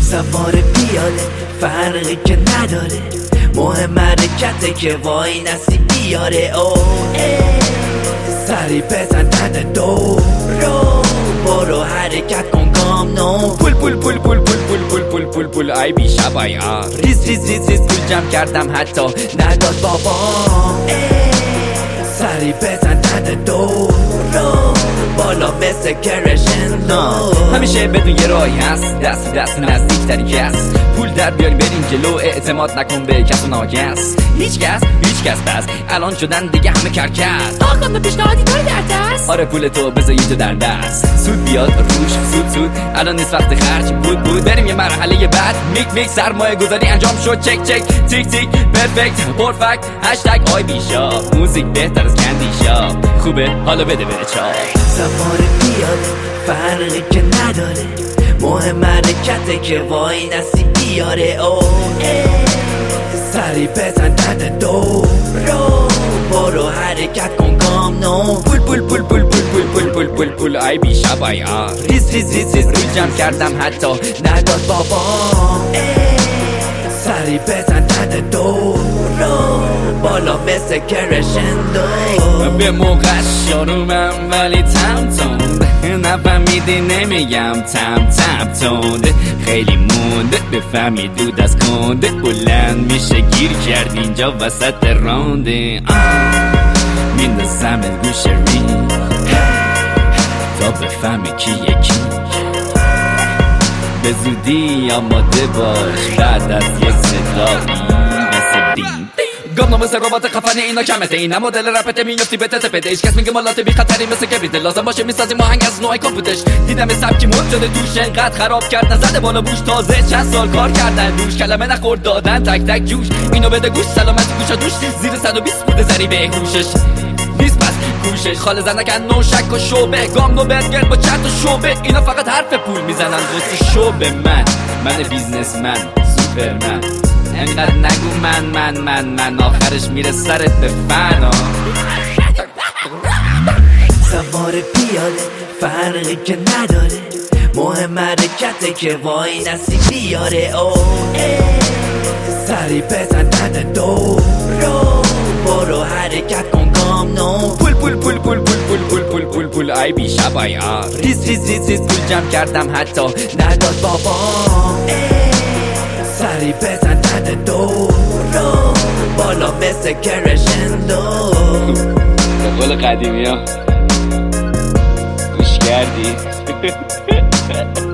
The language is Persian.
سوار پیاده فرقی که نداره، مهم حرکته که وای نسی بیاره. سری بزن تن دو رو، برو حرکت کن گام نو. پول پول پول پول پول پول پول پول پول پول ای بی شبایا ریز ریز ریز ریز پول جمع کردم حتی نداد بابا. سری بزن تن دو رو، بالا مثل کرشندو. همیشه بدون یه راهی هست، دست دست نزدیک تری کس. پول در بیاریم بریم جلو، اعتماد نکن به کس و ناکس. هیچ کس بس الان شدن دیگه همه کرکس. آقا به پیشنهادی داری در دست؟ آره پول تو بذار یه جا در دست. سود بیاد روش سود الان نیست وقت خرج بود. بریم یه مرحله بعد، میک سرمایه گذاری انجام شد. چک تیک تیک پرفکت پرفکت هشتگ آی بی شاپ. موزیک بهتر از کندی شاپ، خوبه حالا بده بره چاپ. سوار پیاده فرقی که نداره، مهم حرکته که وای نسی بیاره. سری بزن تن دو رو، برو حرکت کن گام نو. پول پول پول پول پول پول پول پول پول پول ای بی شبایا ریز ریز ریز ریز پول جمع کردم حتی نداد بابا. سری بزن تن دو رو، بالا مثل کرشندو. به موقع شروعم ولی تمتون نفهمیدی نمیگم تم تونده. خیلی مونده بفهمی دود از کنده، بلند میشه گیر کرد اینجا وسط رانده. میندازم گوش ریم تا بفهمی کی یکی. به زودی آماده باش بعد از یک صدایی مثل بیم. گام مثل ربات خفنی اینا کمته، اینا مدل رپته میفتی به تپده. هیچ کس میگه مالات بی خطری مثل کبریت، لازم باشه میسازیم آهنگ از نوع کاپوتش. دیدم سبکی مد شده توش انقدر خراب کرد نزده بالا بوش. تازه چند سال کار کردن دوش، کلمه نخورد دادن تک جوش. اینو بده گوش سلامتی گوشا دوش، زیر 120 بوده زری به هوشش نیست بس کوشش. خال زنکن نو شک و شوبه، گام نو برگر با چند تا شوبه. اینا فقط حرف پول میزنن واسه شوبه. من بیزنسمن سوپرمن، انقدر نگو من آخرش میره سرت به فنا. سوار پیاده فرقی که نداره، مهم حرکته که وای نسی بیاره. سری بزن تن دو رو، برو حرکت کن گام نو. پول پول پول پول پول پول پول پول پول پول ای بی شبایا ریز ریز ریز ریز پول جمع کردم حتی نداد بابا. سری بزن تن دو رو، بالا مثل کرشندو. به قول قدیمی ها گوش کردی؟